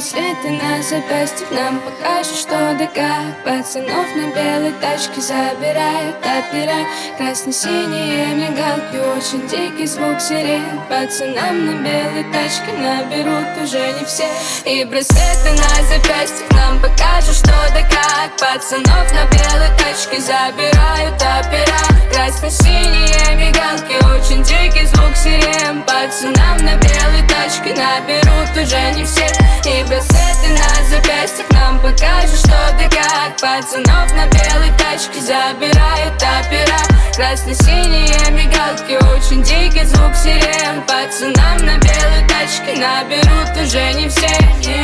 браслеты на запястьях нам покажут, что да как. Пацанов на белой тачке забирают опера. Красно-синие мигалки, очень дикий звук сирен. Пацанам на белой тачке наберут уже не все. И браслеты на запястьях нам покажут, что да как. Пацанов на белой тачке забирают опера. Красно-синие мигалки, очень дикий звук сирен. Пацанам на белой тачке наберут уже не все. И браслеты на запястьях нам покажут, что да как. Пацанов на белой тачке забирают опера. Красно-синие мигалки, очень дикий звук сирен. Пацанам на белой тачке наберут уже не все.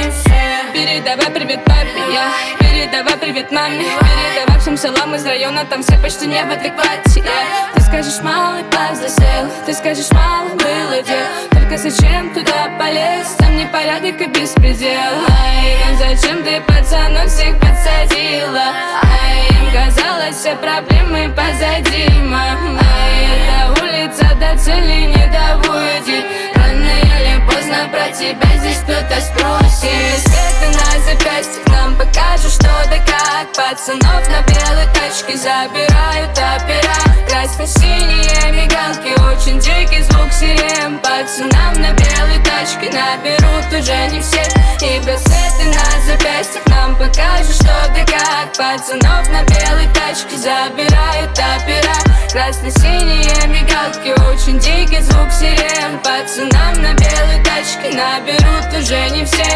Передавай привет папе, я передавай привет маме. Передавай всем салам из района, там все почти не в адеквате. Ты скажешь, малый повзрослел, ты скажешь, мало было дел. Только зачем туда полез, там непорядок и беспредел. Ай, ну зачем ты пацанов всех подсадила? Ай, им казалось, все проблемы позади, мам. Ай, эта улица до цели не доводит. Рано или поздно про тебя здесь кто-то спросит. Светы на запястьях нам покажут, что да как. Пацанов на белой тачке забирают опера. Красно-синие мигалки, очень дикий звук сирен. Пацанам на белой тачке наберут уже не все. И браслеты на запястьях нам покажут, что да как. Пацанов на белой тачке забирают опера. Красно-синие мигалки, очень дикий звук сирен. Пацанам на белой тачке наберут уже не все.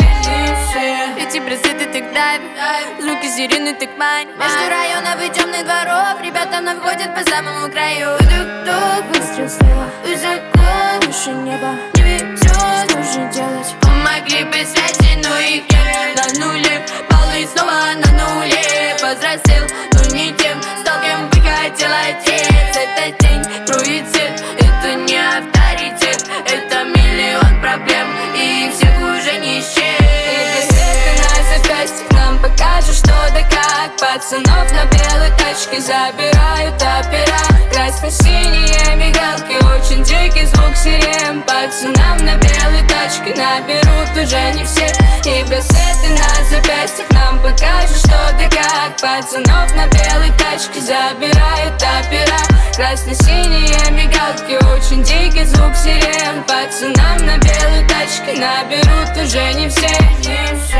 Эти браслеты так давят, звуки сирены так манят. Между районов и темных дворов ребята находят по самому краю. Вдох, выстрел слева, высоко выше неба. Не везет, что же делать? Помогли бы связи, но их нет. На нуле, баллы снова на нуле. Повзрослел, но не тем, стал кем бы хотел отец. Это тень, кроет свет, это не авторитет. Это миллион проблем, и их всех уже не счесть. Нам покажут, что да как. Пацанов на белой тачке забирают опера. Красно-синие мигалки, очень дикий звук сирен. Пацанам на белой тачке наберут уже не все. И браслеты на запястьях нам покажут, что да как. Пацанов на белой тачке забирают опера. Красно-синие мигалки, очень дикий звук сирен. Пацанам на белой тачке наберут уже не все.